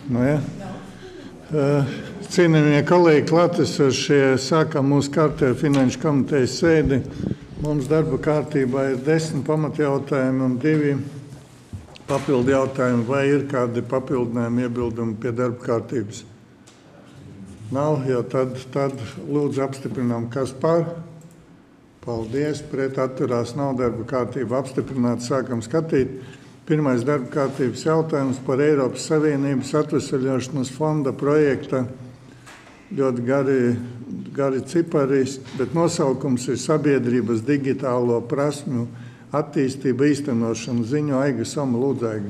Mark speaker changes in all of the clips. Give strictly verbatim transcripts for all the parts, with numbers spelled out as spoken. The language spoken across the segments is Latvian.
Speaker 1: Nu, ja. Cienījamie kolēģi, klātesošie, sākam mūsu kārtējo finanšu komitejas sēdi. Mums darba kārtībā ir desmit pamatjautājumi un divi papildu jautājumi. Vai ir kādi papildinājumi, iebildumi pie darba kārtības? Nav, jo tad, tad lūdzu apstiprinām, kas par. Paldies, pret atturās nav, darba kārtība apstiprināta, sākam skatīt. Pirmais darba kārtības jautājums par Eiropas Savienības atvesaļošanas fonda projekta. Ļoti gari, gari cipari, bet nosaukums ir Sabiedrības digitālo prasmju attīstība īstenošana. Ziņo Aiga Soma, lūdzu, Aiga.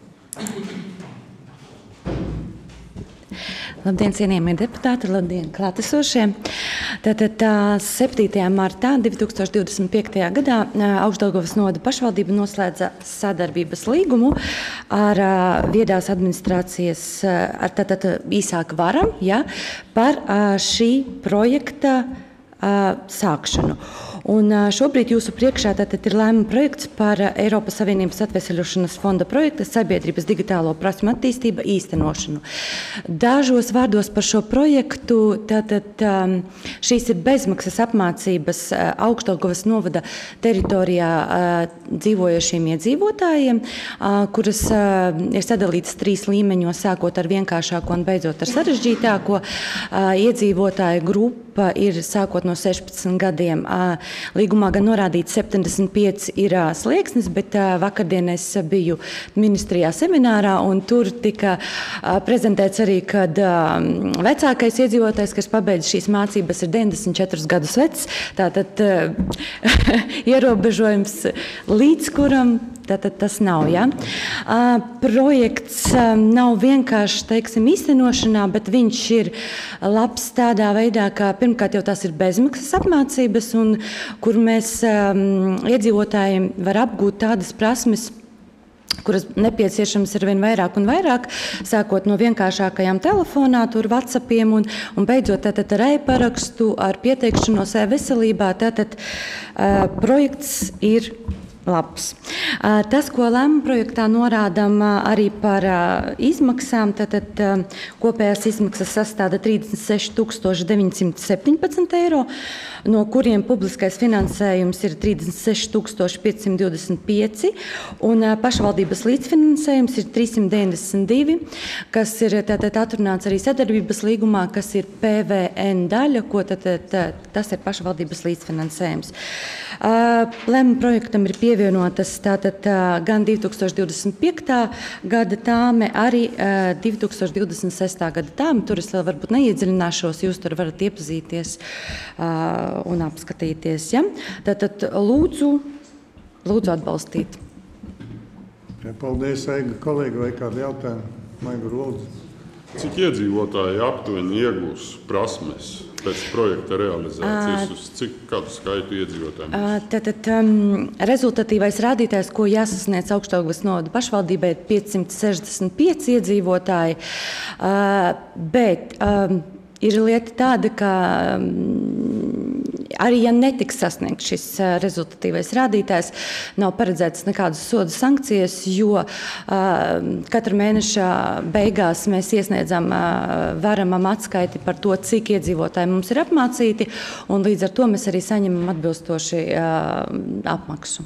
Speaker 2: Labdien, cienījamie deputāti, labdien, klātesošie. Tātad septītajā martā divi tūkstoši divdesmit piektajā gadā Augšdaugavas novada pašvaldība noslēdza sadarbības līgumu ar viedās administrācijas, ar tātad īsāk varam, ja, par šī projekta sākšanu. Un šobrīd jūsu priekšā tātad ir lēmuma projekts par Eiropas Savienības atvesaļošanas fonda projekta Sabiedrības digitālo prasmju attīstība īstenošanu. Dažos vārdos par šo projektu, tātad šīs ir bezmaksas apmācības Augšdaugavas novada teritorijā dzīvojošiem iedzīvotājiem, kuras ir sadalītas trīs līmeņos, sākot ar vienkāršāko un beidzot ar sarežģītāko. Iedzīvotāju grupa ir sākot no sešpadsmit gadiem. Līgumā gan norādīts septiņdesmit pieci ir slieksnis, bet vakardien es biju ministrijā seminārā un tur tika prezentēts arī, kad vecākais iedzīvotājs, kas pabeidz šīs mācības, ir deviņdesmit četrus gadus vecs. Tātad ierobežojums līdz kuram tātad tas nav. Ja? Projekts nav vienkārši, teiksim, īstenošanā, bet viņš ir labs tādā veidā, ka pirmkārt jau tās ir bezmaksas apmācības, un kur mēs iedzīvotājiem var apgūt tādas prasmes, kuras nepieciešams ir vien vairāk un vairāk, sākot no vienkāršākajām telefonā, tur WhatsAppiem un, un beidzot tātad ar e-parakstu, ar pieteikšanos e-veselībā, tātad uh, projekts ir labs. Tas, ko lēmuma projektā norādām arī par izmaksām, tātad kopējās izmaksas sastāda trīsdesmit seši tūkstoši deviņi simti septiņpadsmit eiro, no kuriem publiskais finansējums ir trīsdesmit seši tūkstoši pieci simti divdesmit pieci un pašvaldības līdzfinansējums ir trīs simti deviņdesmit divi, kas ir tātad atrunāts arī sadarbības līgumā, kas ir P V N daļa, ko tātad tas ir pašvaldības līdzfinansējums. Lēmuma projektam ir pievienotas tātad gan divi tūkstoši divdesmit piektā gada tāme, arī divi tūkstoši divdesmit sestā gada tāme. Tur es vēl varbūt neiedziļināšos, jūs tur varat iepazīties un apskatīties. Ja? Tātad lūdzu, lūdzu atbalstīt.
Speaker 1: Ja, paldies, Aiga. Kolēģi, vai kādi jautājumi? Maigur, lūdzu.
Speaker 3: Cik iedzīvotāji aptuveni iegūs prasmes pēc projekta realizācijas, uz cik kādu skaitu iedzīvotājiem?
Speaker 2: Tātad um, rezultatīvais rādītājs, ko jāsasniedz Augšdaugavas novada pašvaldībai, ir pieci simti sešdesmit pieci iedzīvotāji, uh, bet um, ir lieta tāda, ka um, arī, ja netiks sasniegts šis uh, rezultatīvais rādītājs, nav paredzētas nekādas sodu sankcijas, jo uh, katra mēneša beigās mēs iesniedzam uh, varamam atskaiti par to, cik iedzīvotāji mums ir apmācīti, un līdz ar to mēs arī saņemam atbilstoši uh, apmaksu.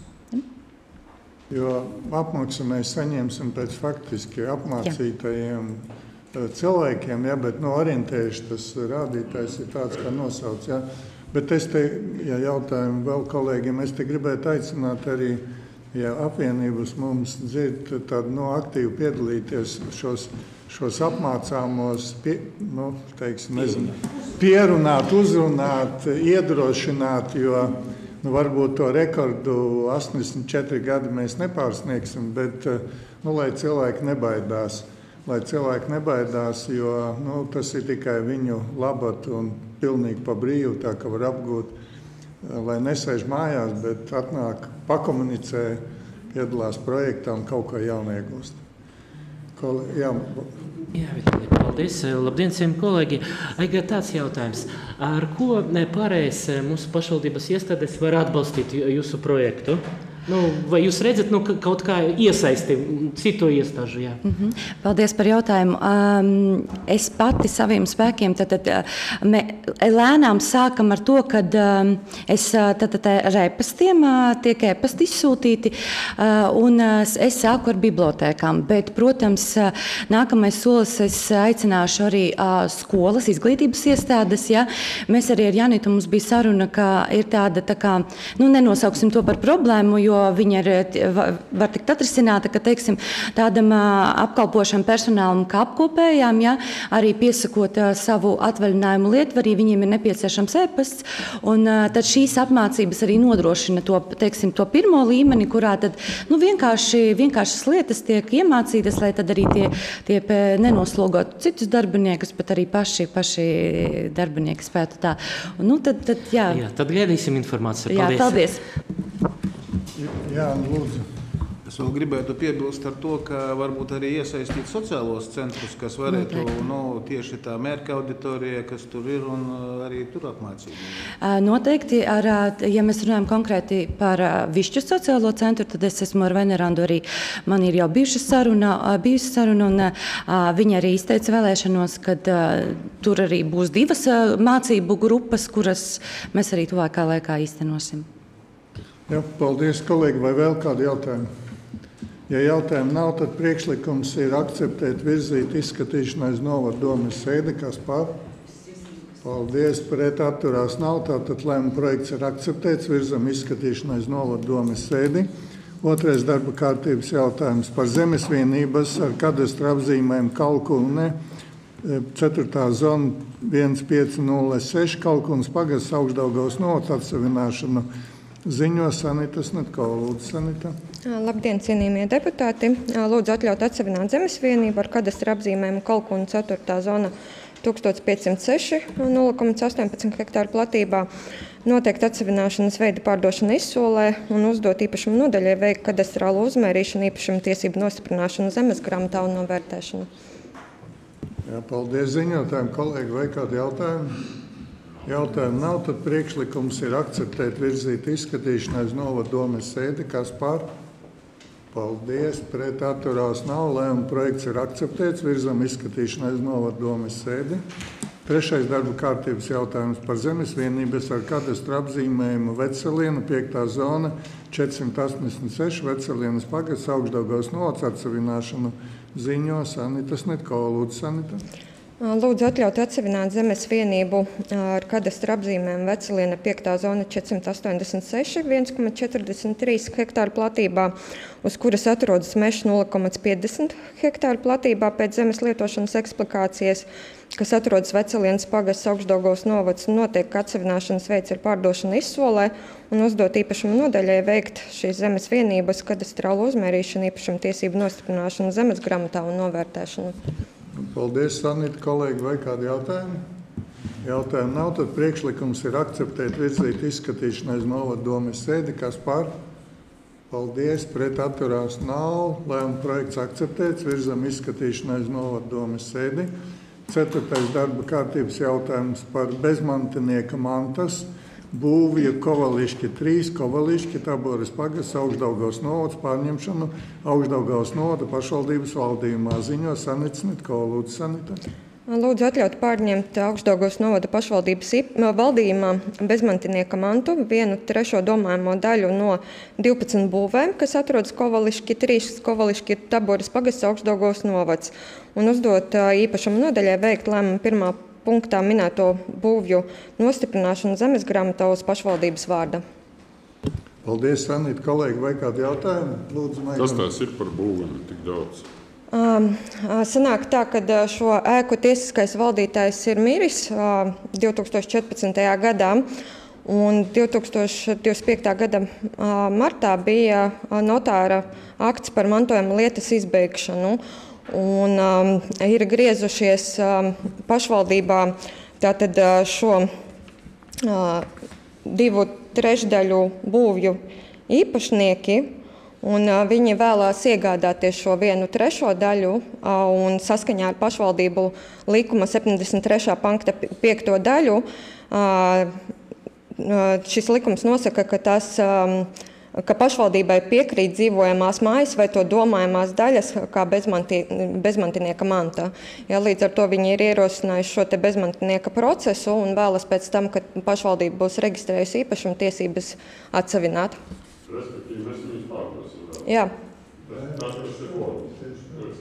Speaker 1: Jo apmaksu mēs saņemsim pēc faktiski apmācītajiem Jā. cilvēkiem, ja, bet no orientējuši tas rādītājs ir tāds, kā nosauc. Ja. Bet es te, ja jautājumu vēl kolēģiem, es te gribētu aicināt arī, ja apvienības mums dzird, tad no aktīvi piedalīties šos, šos apmācāmos, pie, nu, teiksim, nezinu, pierunāt, uzrunāt, iedrošināt, jo nu, varbūt to rekordu astoņdesmit četri gadi mēs nepārsniegsim, bet nu, lai cilvēki nebaidās. Lai cilvēki nebaidās, jo nu, tas ir tikai viņu labad un pilnīgi pa brīvu, tā ka var apgūt, lai nesēž mājās, bet atnāk, pakomunicē, piedalās projektā un kaut ko jaunu iegūst. Kol, jā.
Speaker 4: Jā, Vitālija, paldies. Labdien, cienījamie kolēģi. Aiga, tāds jautājums. Ar ko pārējais mūsu pašvaldības iestādes var atbalstīt jūsu projektu? Nu, vai jūs redzat nu, kaut kā iesaisti citu iestāžu? Jā?
Speaker 2: Mm-hmm. Paldies par jautājumu. Um, es pati saviem spēkiem tad, tad, me, lēnām sākam ar to, ka um, es tad, tad, ar e-pastiem uh, tiek e-pasti izsūtīti, uh, un uh, es sāku ar bibliotēkām. Bet, protams, uh, nākamais solis es aicināšu arī uh, skolas, izglītības iestādes. Ja? Mēs arī ar Janitu mums bija saruna, ka ir tāda, tā kā, nu, nenosauksim to par problēmu, jo viņa ir, var tikt atrisināta, ka, teiksim, tādam apkalpošam personālam kā apkopējām, ja, arī piesakot savu atvaļinājumu lietvarī, viņiem ir nepieciešams e-pasts, un tad šīs apmācības arī nodrošina to, teiksim, to pirmo līmeni, kurā tad, nu, vienkārši, vienkāršas lietas tiek iemācītas, lai tad arī tie, tie nenoslogot citus darbiniekus, bet arī paši, paši darbinieki spētu tā. Un, nu, tad, tad, jā.
Speaker 4: Jā, tad gaidīsim informāciju.
Speaker 2: Jā, paldies.
Speaker 1: Jā, lūdzu.
Speaker 5: Es vēl gribētu piebilst ar to, ka varbūt arī iesaistīt sociālos centrus, kas varētu nu, tieši tā mērķa auditorija, kas tur ir, un arī tur apmācīt.
Speaker 2: Noteikti, ar, ja mēs runājam konkrēti par Višķu sociālo centru, tad es esmu ar Venerandu arī, man ir jau bijuši saruna, bijusi saruna, un viņa arī izteica vēlēšanos, kad tur arī būs divas mācību grupas, kuras mēs arī tuvākā laikā īstenosim.
Speaker 1: Jā, paldies, kolēģi. Vai vēl kādi jautājumi? Ja jautājumu nav, tad priekšlikums ir akceptēt virzīt izskatīšanai uz novadu domes sēdi. Kas par? Paldies, pret atturās nav. Tātad lēmuma projekts ir akceptēts, virzam izskatīšanai uz novadu domes sēdi. Otrais darba kārtības jautājums par zemes vienības ar kadastra apzīmēm Kalkulne. Ceturtā zona viens pieci nulle seši Kalkulnes pagasts Augšdaugavas novads atsavināšanu. Ziņo Sanita Snetkova. Lūdzu, Sanita.
Speaker 6: Labdien, cienījamie deputāti. Lūdzu atļaut atsevināt zemes vienību ar kadastra apzīmējumu Kalkulnes ceturtā zona tūkstoš piecsimt seši nulle astoņpadsmit hektāru platībā. Noteikti atsevināšanas veida pārdošana izsolē un uzdot īpašumu nodaļai veikt kadastrālo uzmērīšanu, īpašumu tiesību nostiprināšanu zemes grāmatā un novērtēšanu.
Speaker 1: Jā, paldies ziņotājiem, kolēģi. Vai kādi jautājumi? Jautājumu nav, tad priekšlikums ir akceptēt virzīt izskatīšanai uz novadu domes sēdi. Kas par? Paldies, pret atturās nav. Lēmuma projekts ir akceptēts, virzam izskatīšanai uz novadu domes sēdi. Trešais darba kārtības jautājums par zemes vienības ar kadastra apzīmējumu Veceliena, piektā zona, četrsimt astoņdesmit seši Vecelienas pagasts Augšdaugavas novads atsavināšanu. Ziņo Sanita Snetkova. Lūdzu, Sanita.
Speaker 6: Lūdzu atļaut atsevināt zemes vienību ar kadastra apzīmēm Veceliena piektā zona četrsimt astoņdesmit seši, viens komats četrdesmit trīs hektāru platībā, uz kuras atrodas mežs nulle komats piecdesmit hektāru platībā pēc zemes lietošanas eksplikācijas, kas atrodas Vecelienas pagasts Augšdaugavas novads, notiek, ka atsevināšanas veids ir pārdošana izsolē un uzdot īpašumu nodaļai veikt šīs zemes vienības kadastrālo uzmērīšanu, īpašumu tiesību nostiprināšanu zemes grāmatā un novērtēšanu.
Speaker 1: Paldies, Sanita, kolēģi. Vai kādi jautājumi? Jautājumu nav, tad priekšlikums ir akceptēt virzīt izskatīšanai uz novadu domes sēdi. Kas par? Paldies, pret atturās nav. Lēmuma projekts akceptēts, virzam izskatīšanai uz novadu domes sēdi. Ceturtais darba kārtības jautājums par bezmantinieka mantas būvju Kovališki trīs, Kovališki, Taboras pagasts, Augšdaugavas novads pārņemšanu Augšdaugavas novada pašvaldības valdījumā. Ziņo Sanita Snetkova. Lūdzu, Sanita.
Speaker 6: Lūdzu atļaut pārņemt Augšdaugavas novada pašvaldības valdījumā bezmantinieka mantu, vienu trešo domājamo daļu no divpadsmit būvēm, kas atrodas Kovališki trīs, Kovališki Taboras pagasts, Augšdaugavas novads, un uzdot īpašumu nodaļai veikt lēmumu pirmā punktā minēto būvju nostiprināšanu zemes grāmatā uz pašvaldības vārda.
Speaker 1: Paldies, Sanita, kolēģi. Vai kādi jautājumi? Lūdzu, Maigam.
Speaker 3: Kas tās ir par būvēm tik daudz?
Speaker 6: Um, sanāk tā, ka šo ēku tiesiskais valdītājs ir miris uh, divi tūkstoši četrpadsmitajā gadā, un divi tūkstoši divdesmit piektā gada uh, martā bija notāra akts par mantojuma lietas izbeigšanu. Un um, ir griezušies um, pašvaldībā tātad uh, šo uh, divu trešdaļu būvju īpašnieki, un uh, viņi vēlās iegādāties šo vienu trešo daļu, uh, un saskaņā ar pašvaldību likuma septiņdesmit trešā panta piekto daļu uh, šis likums nosaka, ka tas um, ka pašvaldībai piekrīt dzīvojamās mājas vai to domājamās daļas kā bezmanti, bezmantinieka manta. Ja, līdz ar to viņi ir ierosinājuši šo te bezmantinieka procesu un vēlas pēc tam, kad pašvaldība būs reģistrējusi īpašuma tiesības atsavināt.
Speaker 3: Respektīvi, mēs viņus pārdosim.
Speaker 6: Jā.
Speaker 3: Tas ir loģiski.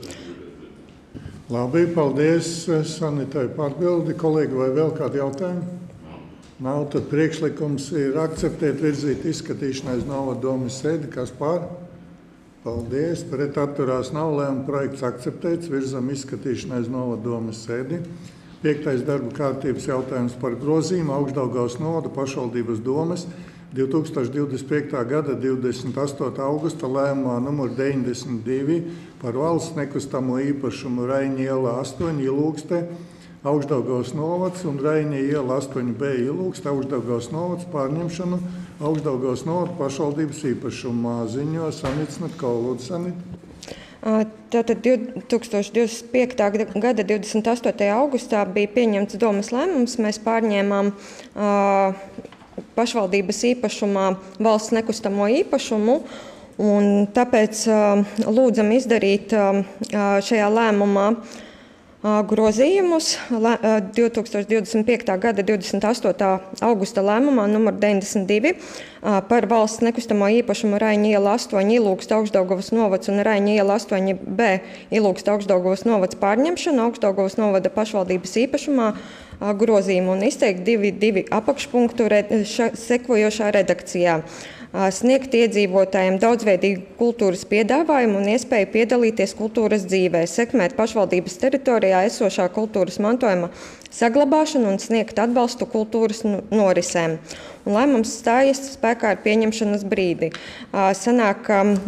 Speaker 1: Labi, paldies Sanitai par atbildi. Kolēģi, vai vēl kādi jautājumi? Nav, tad priekšlikums ir akceptēt virzīt izskatīšanai uz novadomes sēdi. Kas par? Paldies. Pret atturās nav, lēmuma projekts akceptēts. Virzam izskatīšanai uz novadomes sēdi. Piektais darba kārtības jautājums par grozījumu Augšdaugavas novada pašvaldības domes divi tūkstoši divdesmit piektā gada divdesmit astotā augusta lēmumā numur deviņdesmit divi par valsts nekustamo īpašumu Raiņa iela astoņi Ilūkste, Augšdaugavas novads un Raiņa iela astoņi B Ilūkste, Augšdaugavas novads pārņemšanu Augšdaugavas novada pašvaldības īpašumā. Ziņo Sanita Smetkova. Lūdzu, Sanita.
Speaker 6: Tātad divi tūkstoši divdesmit piektā gada divdesmit astotajā augustā bija pieņemts domes lēmums. Mēs pārņēmām uh, pašvaldības īpašumā valsts nekustamo īpašumu, un tāpēc uh, lūdzam izdarīt uh, šajā lēmumā uh, grozījumus. Lē, uh, divi tūkstoši divdesmit piektā gada divdesmit astotā augusta lēmumā numur deviņdesmit divi uh, par valsts nekustamo īpašumu Raiņa iela astoņi Ilūkste, Augšdaugavas novads un Raiņa iela astoņi B Ilūkste, Augšdaugavas novads pārņemšanu Augšdaugavas novada pašvaldības īpašumā grozījumu un izteikt divi, divi apakšpunktu red, ša, sekojošā redakcijā. Sniegt iedzīvotājiem daudzveidīgu kultūras piedāvājumu un iespēju piedalīties kultūras dzīvē, sekmēt pašvaldības teritorijā esošā kultūras mantojuma saglabāšanu un sniegt atbalstu kultūras norisēm. Un lēmums stājas spēkā ar pieņemšanas brīdi. Sanāk,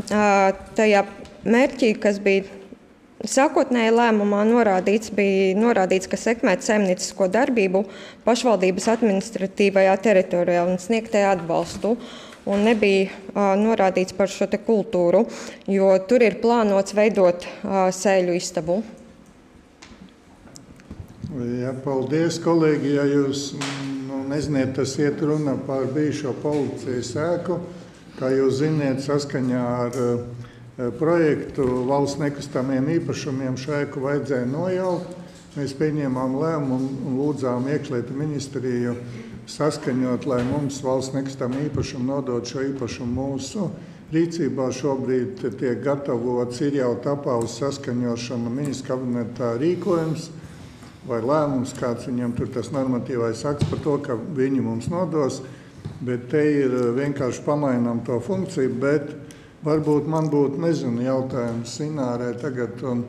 Speaker 6: tajā mērķī, kas bija sākotnēji lēmumā norādīts, bija norādīts, ka sekmēt saimniecisko darbību pašvaldības administratīvajā teritorijā un sniegtē atbalstu. Un nebija uh, norādīts par šo te kultūru, jo tur ir plānots veidot uh, sēļu istabu.
Speaker 1: Ja, paldies, kolēģi. Ja jūs nu, neziniet, tas iet runa par bijušo policijas ēku. Kā jūs ziniet, saskaņā ar uh, projektu valsts nekustamiem īpašumiem šaiku vajadzēja nojaukt. Mēs pieņēmām lēmumu un lūdzām iekšlietu ministriju saskaņot, lai mums valsts nekustamie īpašumi nodod šo īpašumu mūsu rīcībā. Šobrīd tiek gatavots, ir jau tapā uz saskaņošanu ministra kabinetā rīkojums vai lēmums, kāds viņam tur tas normatīvais akts par to, ka viņi mums nodos, bet te ir vienkārši pamainām to funkciju, bet varbūt man būtu, nezinu, jautājums Inārai tagad un,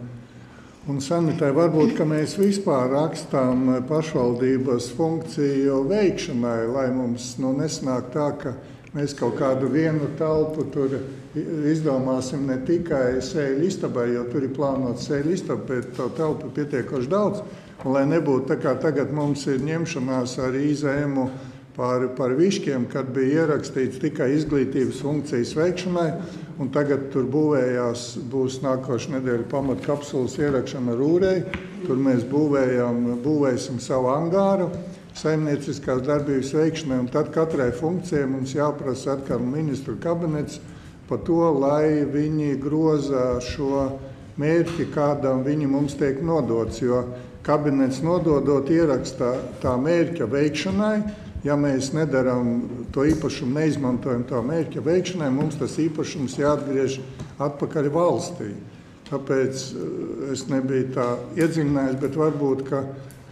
Speaker 1: un Sanitai. Varbūt, ka mēs vispār rakstām pašvaldības funkciju veikšanai, lai mums nu, nesnāk tā, ka mēs kaut kādu vienu telpu tur izdomāsim ne tikai sēļu istabai, jo tur ir plānots sēļu istaba, bet to telpu pietiekoši daudz. Un lai nebūtu tā kā tagad mums ir ņemšanās ar I Z M-u Par, par viškiem, kad bija ierakstīts tikai izglītības funkcijas veikšanai, un tagad tur būvējās, būs nākošu nedēļu pamat kapsulas ierakšana Rūrei. Tur mēs būvējam, būvēsim savu angāru saimnieciskās darbības veikšanai, un tad katrai funkcijai mums jāprasa atkal ministru kabinets par to, lai viņi groza šo mērķi, kādam viņi mums tiek nodots, jo kabinets nododot ierakstā tā mērķa veikšanai. Ja mēs nedarām to īpašumu, neizmantojam to mērķa veikšanai, mums tas īpašums jāatgriež atpakaļ valstī. Tāpēc es nebiju tā iedziļinājies, bet varbūt, ka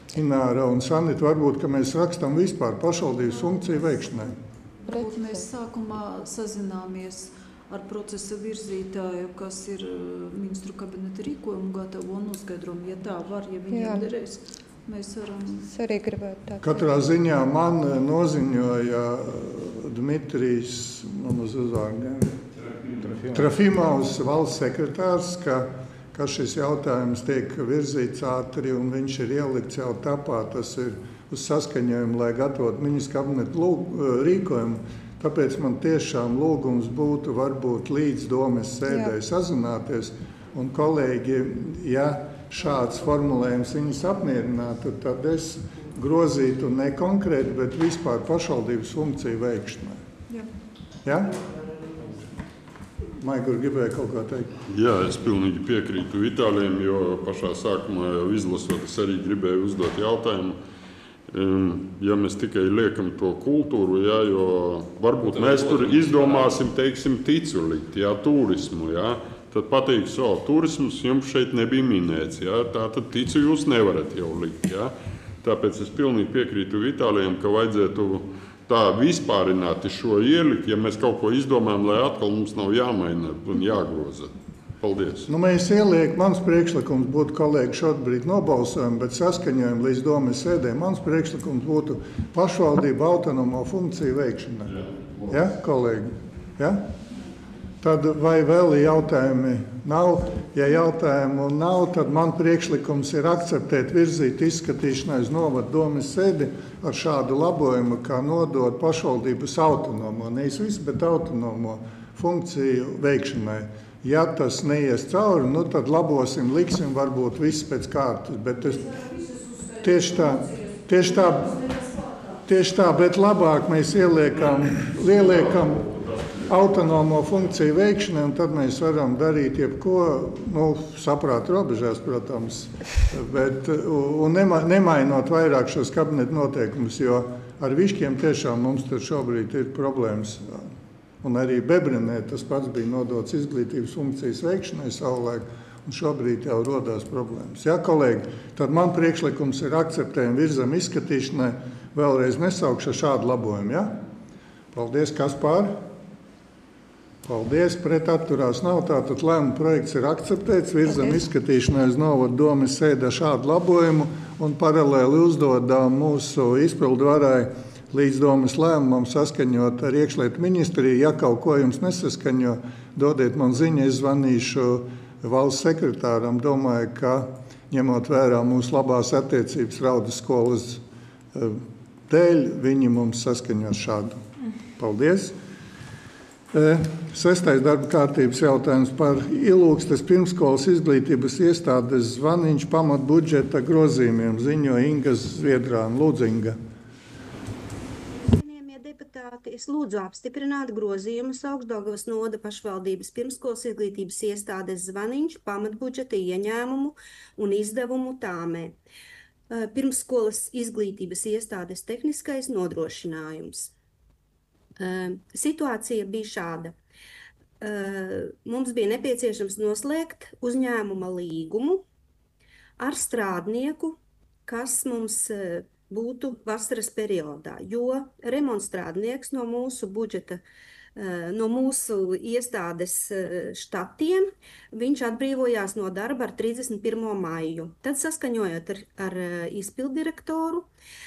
Speaker 1: Ināra un Sanita, varbūt, ka mēs rakstam vispār pašvaldības funkciju veikšanai.
Speaker 7: Varbūt mēs sākumā sazināmies ar procesa virzītāju, kas ir ministru kabineta rīkojumu gatavo un noskaidrojumu, ja tā var, ja viņiem derēs. Mēs varam...
Speaker 6: Es arī gribētu tā.
Speaker 1: Katrā ziņā man noziņoja Dmitrijs, man uz uzvārdiem, Trafimovs, valsts sekretārs, ka, ka šis jautājums tiek virzīts ātri un viņš ir ielikts jau tapā. Tas ir uz saskaņojumu, lai gatavot ministra kabineta rīkojumu. Tāpēc man tiešām lūgums būtu varbūt līdz domes sēdēji sazināties. Un kolēģi, ja šāds formulējums viņus apmierinātu, tad es grozītu ne konkrēti, bet vispār pašvaldības funkciju veikšanai.
Speaker 7: Jā.
Speaker 1: Ja? Maigur gribēja kaut ko teikt.
Speaker 3: Jā, es pilnīgi piekrītu Vitālijam, jo pašā sākumā jau izlasot, es arī gribēju uzdot jautājumu. Ja mēs tikai liekam to kultūru, jā, jo varbūt mēs tur izdomāsim, teiksim, ticu likt, jā, turismu, jā, tad pateiks, o, turismus jums šeit nebija minēts, jā, tā tad ticu jūs nevarat jau likt, jā. Tāpēc es pilnīgi piekrītu Vitālijam, ka vajadzētu tā vispārināti šo ielikt, ja mēs kaut ko izdomājam, lai atkal mums nav jāmaina un jāgroza. Paldies.
Speaker 1: Nu, mēs ieliekam, mans priekšlikums būtu, kolēģi, šobrīd nobalsojam, bet saskaņojam līdz domas sēdē. Mans priekšlikums būtu pašvaldību autonomo funkciju veikšana. Ja, kolēģi? Ja? Tad vai vēl jautājumi nav? Ja jautājumu nav, tad man priekšlikums ir akceptēt virzīt izskatīšanai uz novadu domas sēdi ar šādu labojumu, kā nodot pašvaldības autonomo, nevis visu, bet autonomo funkciju veikšanai. Ja tas neies cauri, nu tad labosim, liksim varbūt viss pēc kārtas, bet es tieši tā, tieši tā, tieši tā, bet labāk mēs ieliekam, ieliekam autonomo funkciju veikšanai, un tad mēs varam darīt jebko, nu, saprāta robežās, protams, bet, un nema, nemainot vairāk šos kabinetu noteikumus, jo ar višķiem tiešām mums tur šobrīd ir problēmas. Un arī Bebrenē tas pats bija nodots izglītības funkcijas veikšanai savulaik, un šobrīd jau rodās problēmas. Ja, kolēģi, tad man priekšlikums ir akceptējumi virzam izskatīšanai, vēlreiz nesaukšu šādu labojumu, ja? Paldies, kas pār? Paldies, pret atturās nav, tātad lēmuma projekts ir akceptēts, virzam izskatīšanai uz novadu domas sēdē šādu labojumu un paralēli uzdodām mūsu izpildvarai līdz domas lēmumam saskaņot ar iekšlietu ministriju. Ja kaut ko jums nesaskaņo, dodiet man ziņu, es zvanīšu valsts sekretāram. Domāju, ka ņemot vērā mūsu labās attiecības Raudas skolas dēļ, viņi mums saskaņos šādu. Paldies! Sestais darba kārtības jautājums par Ilūgstes pirmskolas izglītības iestādes zvaniņš pamatbudžeta grozījumiem. Ziņo Inga Zviedrāna. Lūdzu, Inga.
Speaker 8: Es lūdzu apstiprināt grozījumus Augšdaugavas novada pašvaldības pirmskolas izglītības iestādes zvaniņš pamatbudžeta ieņēmumu un izdevumu tāmē. Pirmskolas izglītības iestādes tehniskais nodrošinājums. Situācija bija šāda. Mums bija nepieciešams noslēgt uzņēmuma līgumu ar strādnieku, kas mums būtu vasaras periodā, jo remontstrādnieks no mūsu budžeta, no mūsu iestādes štatiem, viņš atbrīvojās no darba ar trīsdesmit pirmo maiju. Tad saskaņojot ar, ar izpildirektoru,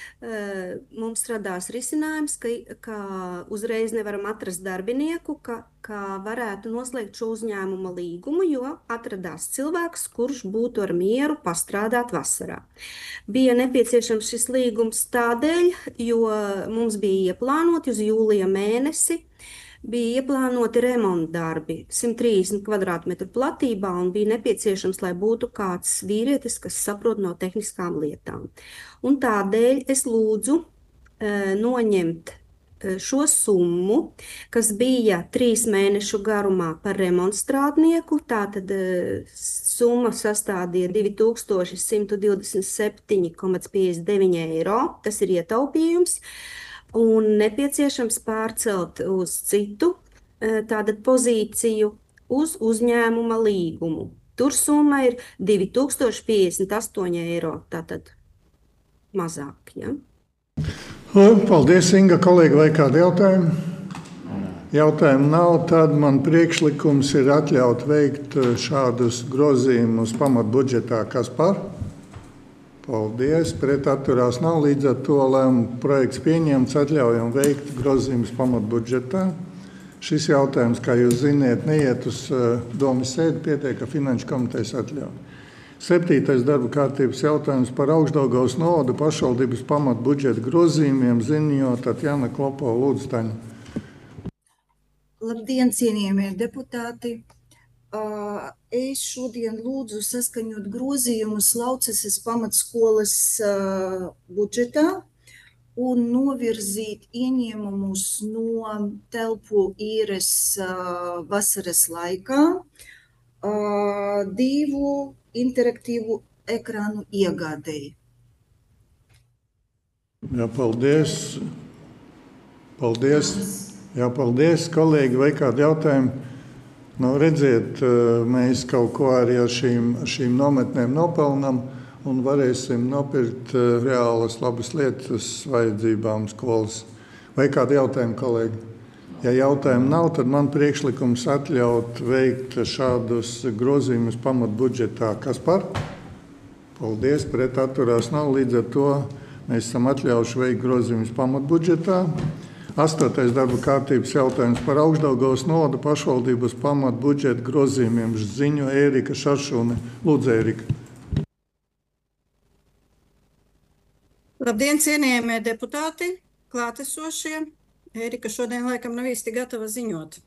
Speaker 8: mums radās risinājums, ka, ka uzreiz nevaram atrast darbinieku, ka, ka varētu noslēgt šo uzņēmuma līgumu, jo atradās cilvēks, kurš būtu ar mieru pastrādāt vasarā. Bija nepieciešams šis līgums tādēļ, jo mums bija ieplānoti uz jūlija mēnesi, bija ieplānoti remonta darbi simt trīsdesmit kvadrātmetru platībā un bija nepieciešams, lai būtu kāds vīrietis, kas saprot no tehniskām lietām. Un tādēļ es lūdzu e, noņemt šo summu, kas bija trīs mēnešu garumā par remontstrādnieku, tātad e, summa sastādīja divi tūkstoši simt divdesmit septiņi komats piecdesmit deviņi eiro, tas ir ietaupījums, un nepieciešams pārcelt uz citu tātad pozīciju uz uzņēmuma līgumu. Tur summa ir divi tūkstoši piecdesmit astoņi eiro, tātad mazāk. Ja?
Speaker 1: Paldies, Inga, kolēģi, vai kādi jautājumi? Jautājumu nav, tad man priekšlikums ir atļaut veikt šādus grozījumus pamatbudžetā. Kas par? Paldies, pret atturās nav, līdz ar to lēmumu projekts pieņemts, atļaujam veikt grozījumus pamatbudžetā. Šis jautājums, kā jūs ziniet, neiet uz domas sēdi, pietiek, ka Finanšu komitejas atļauj. Septītais darba kārtības jautājums par Augšdaugavas novada pašvaldības pamatbudžeta grozījumiem ziņo Tatjana Klopo. Lūdzu, Taņa.
Speaker 9: Labdien, cienījamie deputāti! Es šodien lūdzu saskaņot grozījumus Lauceses pamatskolas budžetā un novirzīt ieņēmumus no telpu īres uh, vasaras laikā uh, divu interaktīvu ekrānu iegādēji.
Speaker 1: Jā, paldies. Paldies. Jā, paldies, kolēģi. Vai kādi jautājumi? Nu, redziet, mēs kaut ko arī ar šīm, šīm nometnēm nopelnam un varēsim nopirkt reālas labas lietas vajadzībām skolas. Vai kādi jautājumi, kolēģi? Ja jautājumu nav, tad man priekšlikums atļaut veikt šādus grozījumus pamatbudžetā. Kas par? Paldies, pret atturās nav. Līdz ar to mēs esam atļaujuši veikt grozījumus pamatbudžetā. Astotais darba kārtības jautājums par Augšdaugavas novada pašvaldības pamatbudžeta grozījumiem. Ziņo Ērika Šaršūne. Lūdzu, Ērika.
Speaker 10: Labdien, cienījamie deputāti, klātesošie. Ērika šodien laikam nav īsti gatava ziņot.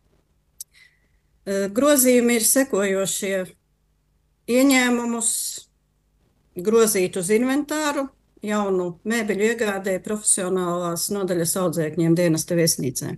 Speaker 10: Grozījumi ir sekojošie. Ieņēmumus grozīt uz inventāru, jaunu mēbeļu iegādē profesionālās nodaļas audzēkņiem dienesta viesnīcē.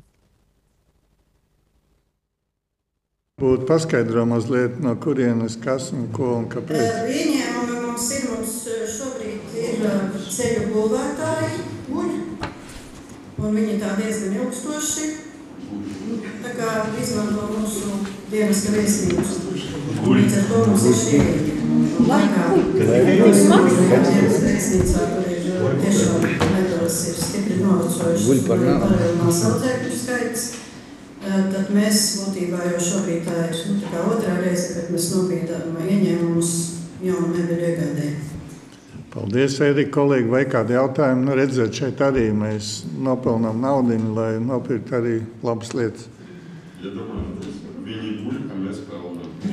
Speaker 1: Būtu paskaidro mazliet, no kurienes kas un ko un kāpēc.
Speaker 10: Ieņēmumi mums ir, mums šobrīd ir ceļu būvētāji guļ, un viņi tā diezgan ilgstoši, tā kā izmanto mūsu dienesta viesnīcu. Līdz ar to mums ir šī laikā. Dienesta viesnīcā, kur ir tiešām medalas ir stipri novecojušas, kur ir palielinās audzēkļu skaits, tad mēs būtībā jau šobrīd tā ir nu, tā kā otrā reize, kad mēs nopīdām ieņēmumus jaunu mēbeļu iegādē.
Speaker 1: Paldies, Ērika, kolēģi, vai kādi jautājumi? Nu, redzēt, šeit arī mēs nopelnām naudiņu, lai nopirkt arī labas lietas.
Speaker 3: Ja domājat, viņi guļ, ka mēs pelnām.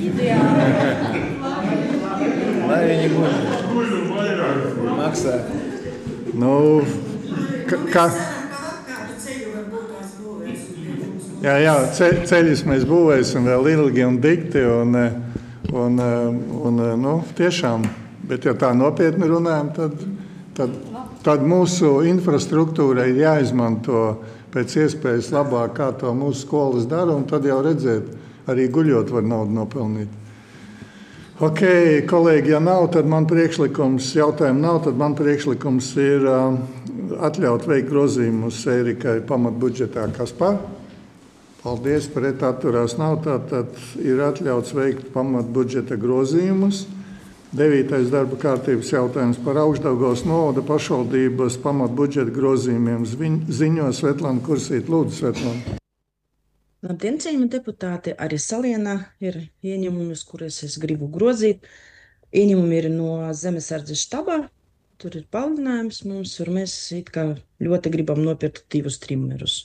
Speaker 5: Lai viņi guļ.
Speaker 3: Guļ un vairāk.
Speaker 5: Maksā.
Speaker 1: Nu, ka... Jā, jā, ceļus mēs būvēsim vēl ilgi un dikti, un, un, un nu, tiešām, bet ja tā nopietni runājam, tad, tad, tad mūsu infrastruktūra ir jāizmanto pēc iespējas labāk, kā to mūsu skolas dara, un tad jau redzēt, arī guļot var naudu nopelnīt. Ok, kolēģi, ja nav, tad man priekšlikums, jautājumu nav, tad man priekšlikums ir uh, atļaut veikt grozījumus Ērikai pamatbudžetā. Kas par? Paldies, pret atturās nav, tātad ir atļauts veikt pamatbudžeta grozījumus. Devītais darba kārtības jautājums par Augšdaugavas novada pašvaldības pamatbudžeta grozījumiem. Ziņo Svetlana Kursīte. Lūdzu, Svetlana.
Speaker 11: Labdien, cienījamie deputāti, arī Salienā ir ieņēmumus, kurus es gribu grozīt. Ieņēmumi ir no Zemesardzes štaba, tur ir palielinājums mums, un mēs it kā ļoti gribam nopirkt divus trimmerus.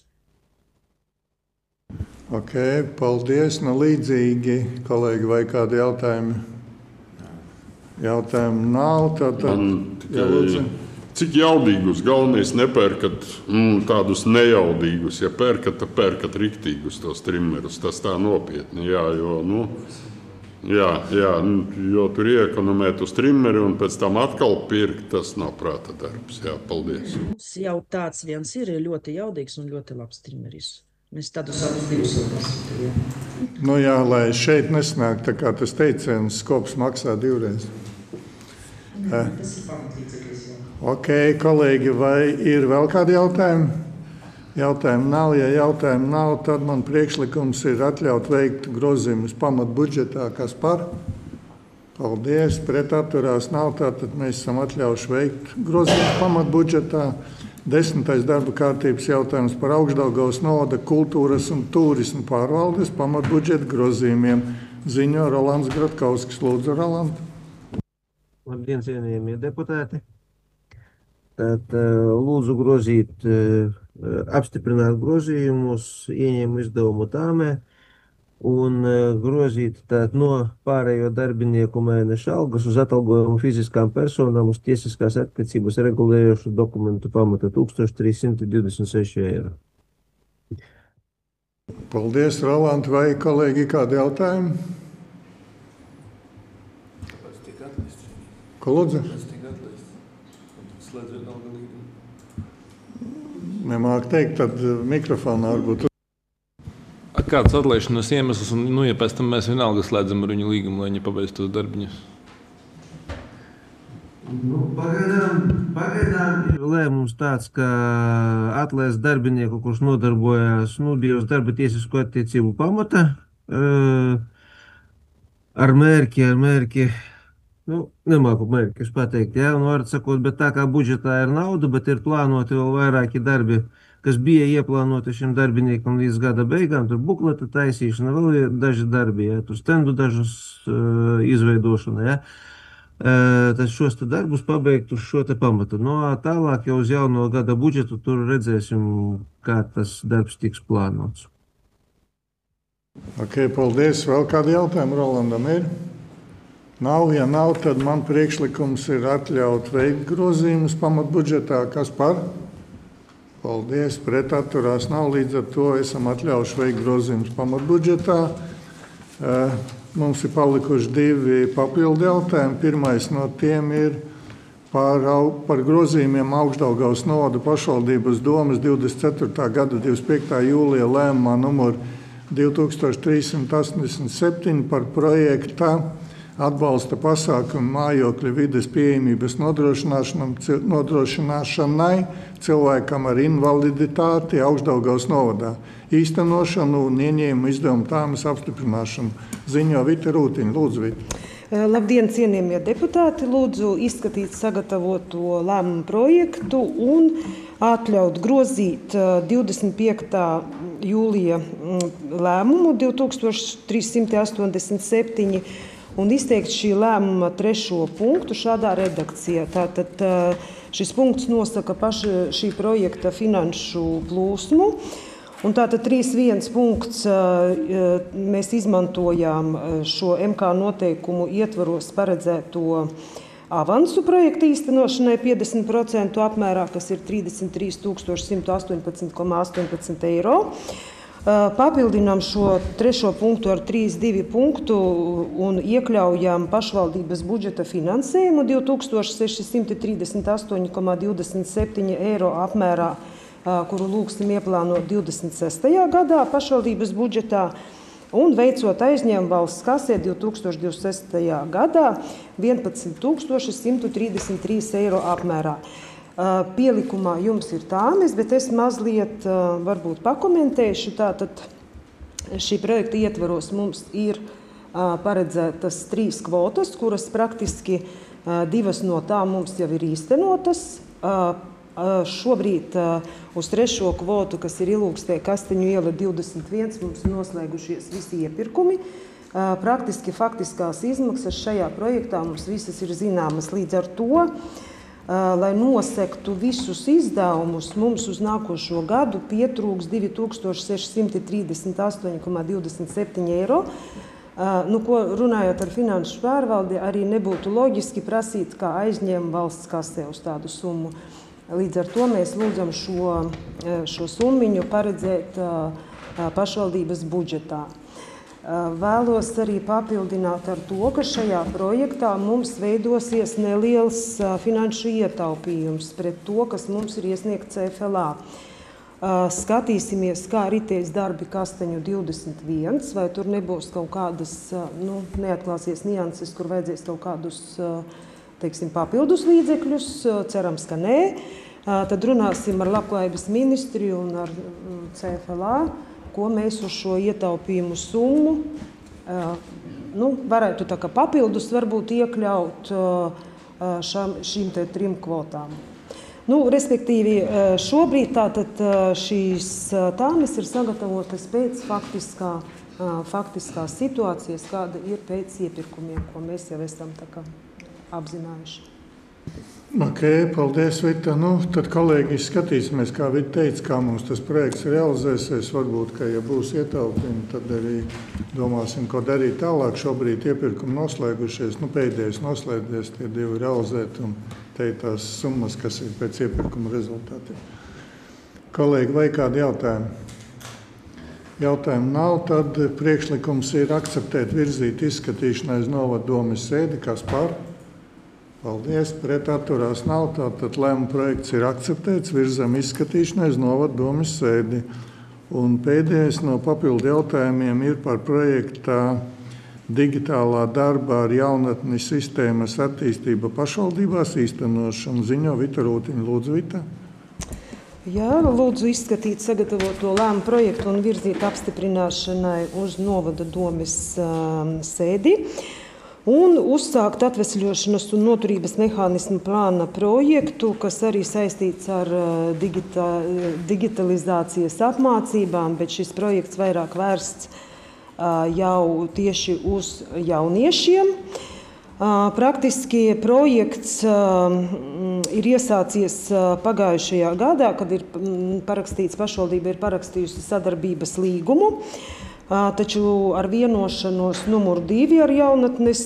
Speaker 1: Ok, paldies. Nu, līdzīgi, kolēģi, vai kādi jautājumi? Jautājumi nav, tātad...
Speaker 3: Man tikai... Cik jaudīgus, galvenais nepērkat mm, tādus nejaudīgus, ja pērkat, tad pērkat riktīgus tos trimmerus, tas tā nopietni, jā, jo, nu, jā, jā, jo tur iekonomēt uz trimmeri un pēc tam atkal pirkt, tas nav prāta darbs, jā, paldies.
Speaker 11: Mums jau tāds viens ir ļoti jaudīgs un ļoti labs trimmeris. Mēs tādu savus divus esam.
Speaker 1: Nu jā, lai šeit nesnāk, tā kā tas teiciens, skops maksā divreiz.
Speaker 11: Nē, tas ir pamatlīdzeklis, jā.
Speaker 1: Ok, kolēģi, vai ir vēl kādi jautājumi? Jautājumu nav, ja jautājumu nav, tad man priekšlikums ir atļaut veikt grozījumus pamatbudžetā. Kas par? Paldies, pret atturās nav, tātad mēs esam atļaujuši veikt grozījumus pamatbudžetā. Desmitais darba kārtības jautājums par Augšdaugavas novada kultūras un turismu pārvaldes pamatbudžeta grozījumiem. Ziņo Rolands Gratkovskis. Lūdzu, Roland.
Speaker 12: Labdien, cienījamie deputāti. Tad lūdzu grozīt, apstiprināt grozījumus ieņēmumu izdevumu tāmē un grozīt tātad no pārējo darbinieku mēneša algas uz atalgojumu fiziskām personām uz tiesiskās attiecības regulējošu dokumentu pamata tūkstoš trīs simti divdesmit seši eiro.
Speaker 1: Paldies, Roland. Vai kolēģi kādi jautājumi? Ko lūdzu? nemāk teikt, tad mikrofonā varbūt.
Speaker 13: Kāds atlaišanas iemesls, un nu, ja pēc tam mēs vienalga slēdzam ar viņu līgumu, lai viņi pabeidz tos darbiņus?
Speaker 12: Nu, pagaidām, pagaidām ir lēmums tāds, ka atlaist darbinieku, kurš nodarbojās, nu, bija uz darba tiesisko attiecību pamata, ar mērķi, ar mērķi, nu, nemāku mērķus pateikt, jā, un var sakot, bet tā kā budžetā ir nauda, bet ir plānoti vēl vairāki darbi, kas bija ieplānoti šim darbiniekam līdz gada beigām, tur bukleta taisīšana, vēl ir daži darbi, jā, tur stendu dažus uh, izveidošana, jā. Uh, tad šos te darbus pabeigt uz šo te pamatu. No tālāk jau uz jauno gada budžetu tur redzēsim, kā tas darbs tiks plānots.
Speaker 1: Ok, paldies. Vēl kādi jautājumi Rolandam ir? Nav, ja nav, tad man priekšlikums ir atļaut veikt grozījumus pamatbudžetā. Kas par? Paldies, pret atturās nav, līdz ar to esam atļaujuši veikt grozījumus pamatbudžetā. Mums ir palikuši divi papildu jautājumi. Pirmais no tiem ir par, par grozījumiem Augšdaugavas novada pašvaldības domas divdesmit ceturtā gada divdesmit piektā jūlija lēmumā numur divi tūkstoši trīs simti astoņdesmit septiņi par projekta atbalsta pasākumu mājokļu vides pieejamības nodrošināšanai cilvēkam ar invaliditāti Augšdaugavas novadā, īstenošanu un ieņēmumu izdevumu tāmas apstiprināšanu. Ziņo Vita Rūtiņa. Lūdzu, Vita.
Speaker 14: Labdien, cienījamie deputāti! Lūdzu izskatīt sagatavoto lēmumu projektu un atļaut grozīt divdesmit piektā jūlija lēmumu divi tūkstoši trīs simti astoņdesmit septiņi un izteikt šī lēmuma trešo punktu šādā redakcijā. Tātad šis punkts nosaka paša šī projekta finanšu plūsmu. Un tātad trīs viens punkts mēs izmantojām šo M K noteikumu ietvaros paredzēto avansu projekta īstenošanai piecdesmit procentu apmērā, kas ir trīsdesmit trīs tūkstoši simt astoņpadsmit komats astoņpadsmit eiro. Papildinām šo trešo punktu ar trīs divi punktu un iekļaujam pašvaldības budžeta finansējumu divi tūkstoši seši simti trīsdesmit astoņi komats divdesmit septiņi eiro apmērā, kuru lūgsim ieplānot divdesmit sestajā gadā pašvaldības budžetā un veicot aizņēmumu valsts kasē divi tūkstoši divdesmit sestajā gadā vienpadsmit tūkstoši simt trīsdesmit trīs eiro apmērā. Pielikumā jums ir tāmes, bet es mazliet varbūt pakomentēšu. Tātad šī projekta ietvaros mums ir paredzētas trīs kvotas, kuras praktiski divas no tām mums jau ir īstenotas. Šobrīd uz trešo kvotu, kas ir Ilūkstē Kasteņu iela divdesmit viens, mums noslēgušies visi iepirkumi. Praktiski faktiskās izmaksas šajā projektā mums visas ir zināmas. Līdz ar to, lai nosektu visus izdevumus, mums uz nākošo gadu pietrūks divi tūkstoši seši simti trīsdesmit astoņi komats divdesmit septiņi eiro. Nu, ko runājot ar finanšu pārvaldi, arī nebūtu loģiski prasīt kā aizņēmumu valsts kasē uz tādu summu. Līdz ar to mēs lūdzam šo, šo summiņu paredzēt pašvaldības budžetā. Vēlos arī papildināt ar to, ka šajā projektā mums veidosies neliels finanšu ietaupījums pret to, kas mums ir iesniegts C F L A. Skatīsimies, kā ritēs darbi Kasteņu divdesmit viens, vai tur nebūs kaut kādas, nu, neatklāsies nianses, kur vajadzēs kaut kādus, teiksim, papildus līdzekļus, cerams, ka nē. Tad runāsim ar Labklājības ministriju un ar C F L A, ko mēs uz šo ietaupījumu summu nu, varētu tā kā papildus varbūt iekļaut šam, šīm te trim kvotām. Nu, respektīvi, šobrīd tātad šīs tāmes ir sagatavotas pēc faktiskā, faktiskās situācijas, kāda ir pēc iepirkumiem, ko mēs jau esam tā kā apzinājuši.
Speaker 1: Ok, paldies, Vita. Nu, tad, kolēģi, skatīsimies, kā Vita teica, kā mums tas projekts realizēsies. Varbūt, ka, ja būs ietaupījumi, tad arī domāsim, ko darīt tālāk. Šobrīd iepirkumi noslēgušies, nu, pēdējais noslēdzies, tie divi realizēti, un te ir tās summas, kas ir pēc iepirkuma rezultātiem. Kolēģi, vai kādi jautājumi? Jautājumu nav, tad priekšlikums ir akceptēt virzīt izskatīšanai uz novada domes sēdi, kas par? Paldies, pret atturās nav. Tātad lēmuma projekts ir akceptēts, virzam izskatīšanai uz novada domes sēdi. Un pēdējais no papildu jautājumiem ir par projekta digitālā darba ar jaunatni sistēmas attīstība pašvaldībās īstenošanu. Ziņo Vita Rūtiņa. Lūdzu, Vita.
Speaker 14: Jā, lūdzu izskatīt sagatavoto lēmumu projektu un virzīt apstiprināšanai uz novada domes um, sēdi. Un uzsākt atvesļošanas un noturības mehānismu plāna projektu, kas arī saistīts ar digita, digitalizācijas apmācībām, bet šis projekts vairāk vērsts uh, jau tieši uz jauniešiem. Uh, praktiski projekts uh, ir iesācies uh, pagājušajā gadā, kad ir parakstīts, pašvaldība ir parakstījusi sadarbības līgumu. Taču ar vienošanos numuru divi ar jaunatnes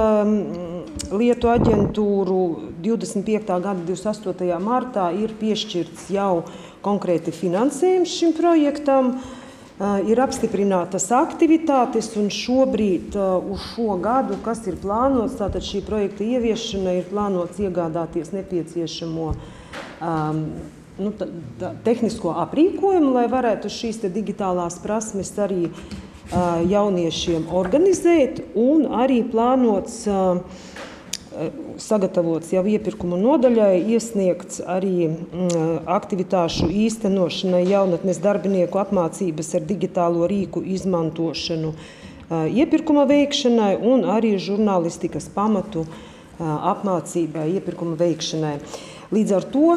Speaker 14: lietu aģentūru divdesmit piektā gada divdesmit astotajā martā ir piešķirts jau konkrēti finansējums šim projektam, ir apstiprinātas aktivitātes un šobrīd uz šo gadu, kas ir plānots, tātad šī projekta ieviešana ir plānots iegādāties nepieciešamo um, Nu, tā, tā, tehnisko aprīkojumu, lai varētu šīs te digitālās prasmes arī uh, jauniešiem organizēt, un arī plānots, uh, sagatavots jau iepirkuma nodaļai, iesniegts arī uh, aktivitāšu īstenošanai jaunatnes darbinieku apmācības ar digitālo rīku izmantošanu uh, iepirkuma veikšanai un arī žurnālistikas pamatu uh, apmācībai iepirkuma veikšanai. Līdz ar to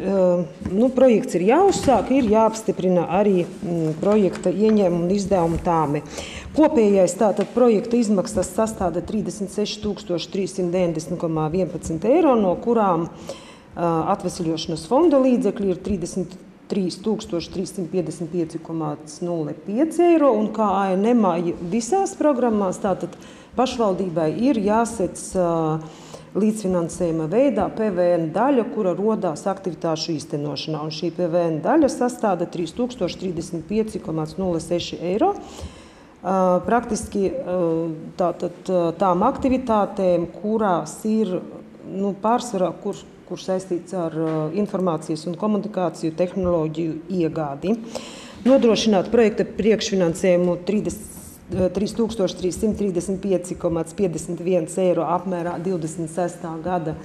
Speaker 14: nu, projekts ir jāuzsāk, ir jāapstiprina arī m, projekta ieņēmumu un izdevumu tāmi. Kopējais tātad projekta izmaksas sastāda trīsdesmit seši tūkstoši trīs simti deviņdesmit komā vienpadsmit eiro, no kurām uh, atvesļošanas fonda līdzekļi ir trīsdesmit trīs tūkstoši trīs simti piecdesmit pieci komā nulle pieci eiro, un kā A N M visās programmās, tātad pašvaldībai ir jāsec uh, līdzfinansējuma veidā P V N daļa, kura rodās aktivitāšu īstenošanā. Un šī P V N daļa sastāda trīs tūkstoši trīsdesmit pieci komā nulle seši eiro. Uh, praktiski uh, tātad, tām aktivitātēm, kurās ir nu, pārsvarā, kur, kur saistīts ar uh, informācijas un komunikāciju tehnoloģiju iegādi. Nodrošināt projekta priekšfinansējumu trīs tūkstoši trīs simti trīsdesmit pieci komā piecdesmit viens eiro apmērā divdesmit sestā gada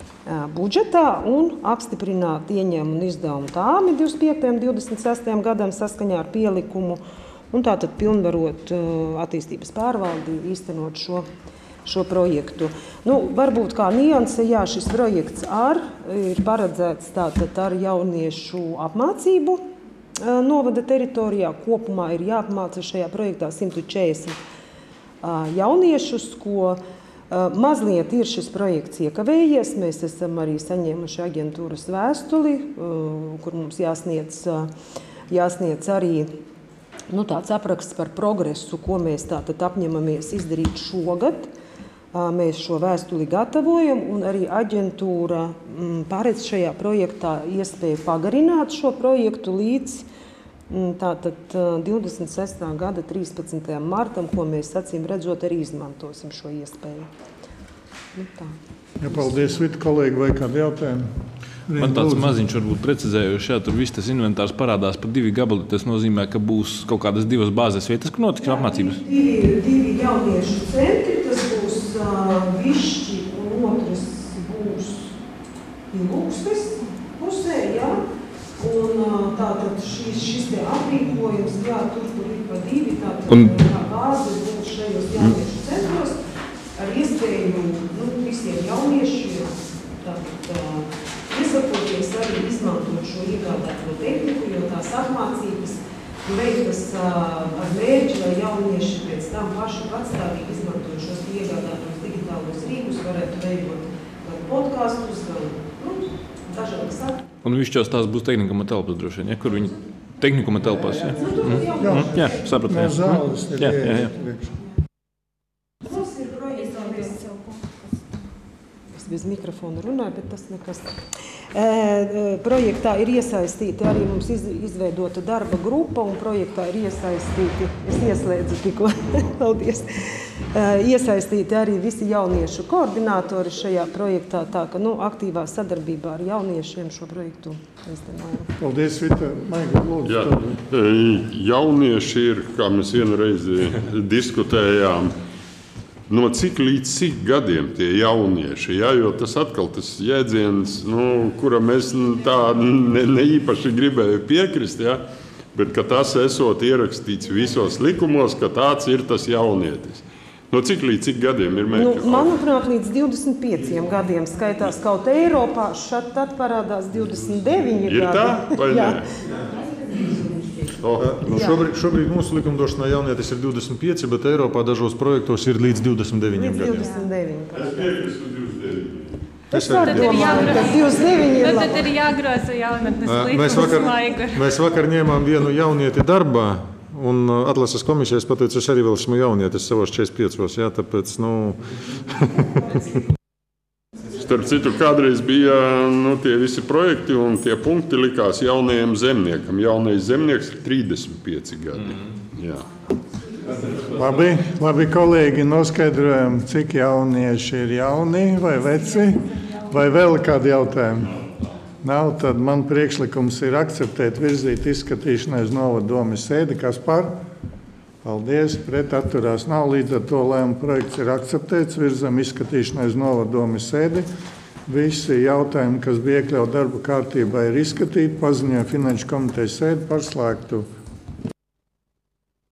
Speaker 14: budžetā un apstiprināt ieņēmumu un izdevumu tāmi divdesmit piektajam un divdesmit sestajam gadam saskaņā ar pielikumu un tātad pilnvarot attīstības pārvaldi īstenot šo, šo projektu. Nu, varbūt kā nianse, jā, šis projekts ar ir paredzēts tātad ar jauniešu apmācību novada teritorijā. Kopumā ir jāapmāca šajā projektā simt četrdesmit jauniešus, ko mazliet ir šis projekts iekavējies. Mēs esam arī saņēmuši aģentūras vēstuli, kur mums jāsniedz, jāsniedz arī nu, tāds apraksts par progresu, ko mēs tātad apņemamies izdarīt šogad. Mēs šo vēstuli gatavojam, un arī aģentūra paredz šajā projektā iespēju pagarināt šo projektu līdz tātad divdesmit sestā gada trīspadsmitajam martam, ko mēs acīm redzot arī izmantosim šo iespēju. Nu, tā.
Speaker 1: Ja, paldies, Vita, kolēģi, vai kādi jautājumi?
Speaker 13: Man tāds maziņš varbūt precizējuši, jā, tur viss tas inventārs parādās pa divi gabali, tas nozīmē, ka būs kaut kādas divas bāzes vietas, kur notiks apmācības?
Speaker 14: Divi, divi jauniešu centri, tas būs uh, Višķi un otrs būs Ilūkstes pusē, jā. Un uh, tātad šis, šis te aprīkojums, jā, tur, tur ir pa divi, tātad un... kā bāze būs šajos jauniešu centros ar iespēju nu, visiem jauniešiem tātad, uh, iesakoties arī izmantot šo iegādāto tehniku, jo tās apmācības veiktas uh, ar mērķi, lai jaunieši pēc tam paši patstāvīgi izmantot šos iegādātos digitālos rīkus, varētu veidot gan podkastus, gan nu, dažādas aktivitātes.
Speaker 13: Un višķos tās būs tehnikuma telpas droši vien, ja? Kur viņi tehnikuma telpās, ja?
Speaker 14: Nu, jā, jā,
Speaker 13: mm. jā sapratu.
Speaker 1: No zāles ir
Speaker 13: jā, jā, jā.
Speaker 14: Mums ir projekts, es bez mikrofona runāju, bet tas nekas. E, projektā ir iesaistīti arī mums iz, izveidota darba grupa, un projektā ir iesaistīti, es ieslēdzu tikko, paldies, iesaistīti arī visi jauniešu koordinātori šajā projektā, tā ka nu, aktīvā sadarbībā ar jauniešiem šo projektu iztenojam.
Speaker 1: Paldies, Vita. Maiga, lūdzu.
Speaker 3: Jā, jaunieši ir, kā mēs vienreiz diskutējām, no cik līdz cik gadiem tie jaunieši, ja, jo tas atkal tas jēdziens, nu, kura mēs tā ne, ne īpaši gribēju piekrist, ja, bet ka tas esot ierakstīts visos likumos, ka tāds ir tas jaunietis. No cik līdz cik gadiem ir mērķi?
Speaker 14: Nu, manuprāt, līdz divdesmit pieciem gadiem skaitās kaut Eiropā, šad tad parādās divdesmit deviņi
Speaker 3: ir
Speaker 14: gadi.
Speaker 3: Ir tā vai
Speaker 14: Jā.
Speaker 3: ne? Oh.
Speaker 15: Nu, šobrīd, šobrīd mūsu likumdošanā jaunietis ir divdesmit pieci, bet Eiropā dažos projektos ir līdz divdesmit deviņiem gadiem.
Speaker 14: divdesmit deviņi.
Speaker 3: Es piekrītu divdesmit deviņi.
Speaker 14: Es arī domāju, ka divdesmit deviņi ir
Speaker 16: labi. Tad ir jāgroza jaunatnes
Speaker 15: mēs vakar, mēs vakar ņēmām vienu jaunieti darbā, un atlases komisijas pateicu, es arī vēl esmu jaunietis savos četrdesmit piecos, jā, tāpēc, nu...
Speaker 3: Starp citu, kādreiz bija nu, tie visi projekti un tie punkti likās jaunajam zemniekam. Jaunais zemnieks ir trīsdesmit pieci gadi. Mm. Jā.
Speaker 1: Labi, labi, kolēģi, noskaidrojam, cik jaunieši ir jauni vai veci, vai vēl kādi jautājumi? Nav, tad man priekšlikums ir akceptēt, virzīt izskatīšanai uz novadomes sēdi. Kas par? Paldies, pret atturās nav. Līdz ar to lēmuma projekts ir akceptēts, virzam izskatīšanai uz novadomes sēdi. Visi jautājumi, kas bija iekļauti darba kārtībā, ir izskatīti. Paziņoju Finanšu komitejas sēdi par slēgtu.